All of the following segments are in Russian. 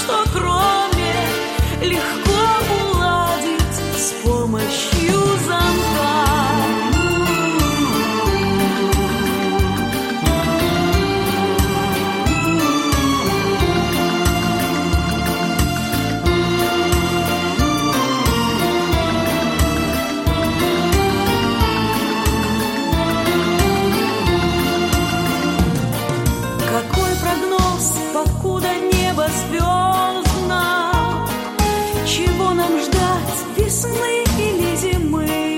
что кроме, легко уладить с помощью зонта. Покуда небо звездно, чего нам ждать, весны или зимы?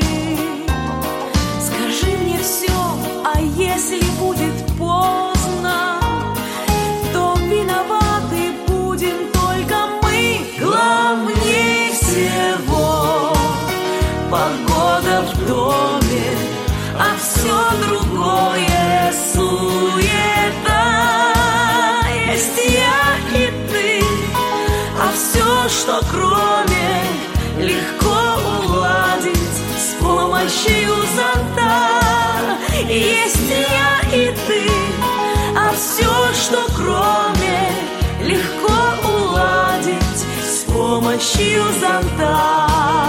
Скажи мне все, а если будет поздно, то виноваты будем только мы. Главнее всего погода в доме, а все другое суета. Есть я и ты, а все, что кроме, легко уладить с помощью зонта. Есть я и ты, а все, что кроме, легко уладить с помощью зонта.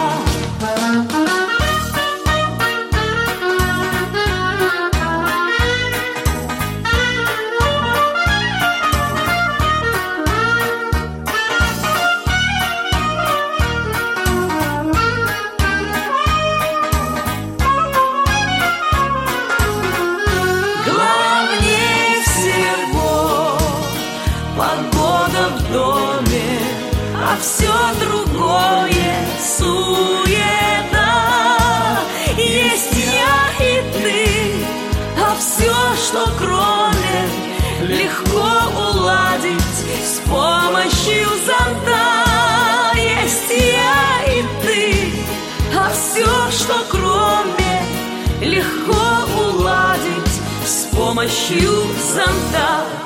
Погода в доме, а все другое суета. Есть я и ты, а все, что кроме, легко уладить с помощью зонта. Есть я и ты, а все, что кроме, легко уладить с помощью зонта.